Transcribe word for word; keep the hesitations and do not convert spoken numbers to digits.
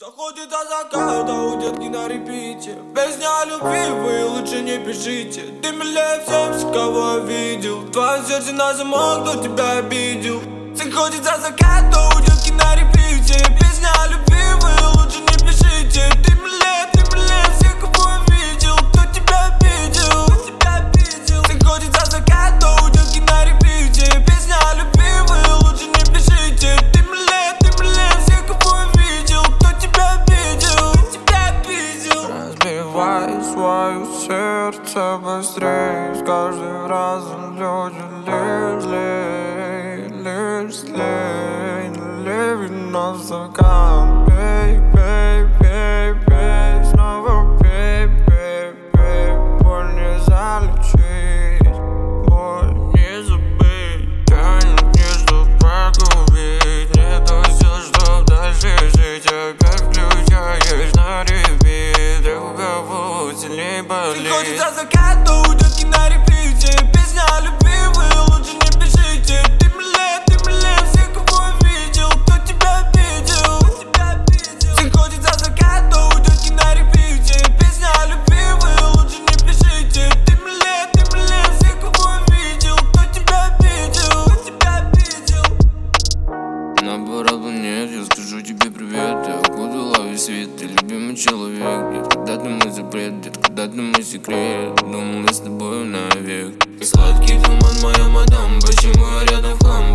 Заходит до заката, у детки на репите. Песня о любви, вы лучше не пишите. Ты милее всех, кого я видел. Твое сердце на замок, кто тебя обидел. Заходит за заката, у детки на репите. Песня о любви, вы лучше не пишите. Ты милее, ты милее всех, кого я видел. Кто тебя обидел, кто тебя обидел. Заходит за заката, у детки на репите. Песня о любви, вы лучше не пишите. Ты милее, ты милее всех, кого я видел. Кто тебя обидел, кто тебя обидел. Разбивай свое сердце быстрее. С каждым разом люди лишь злей, лишь злей. Наливай на стакан. Пей, пей, пей, пей. Снова пей, пей, пей. Боль не залечить, боль не забыть. Тянет не чтоб погубить, не то сил, чтоб дальше жить. Опять включаешь на репит, и у кого сильней болит. Заходит за заката, у детки на репите. Песня о любви, вы лучше не пишите. Ты милее, ты милее всех, кого я видел. Кто тебя обидел, кто тебя обидел. Заходит за заката, у детки на репите. Песня о любви, вы лучше не пишите. Ты милее, ты милее всех, кого я видел. Кто тебя обидел, кто тебя обидел. Наоборот, нет, я скажу тебе привет. Ты окутала весь свет, ты любимый человек. Нет, когда ты мой запрет, нет, когда ты мой секрет. Думал, мы с тобой навек. И сладкий туман, моя мадам, почему я рядом в хлам?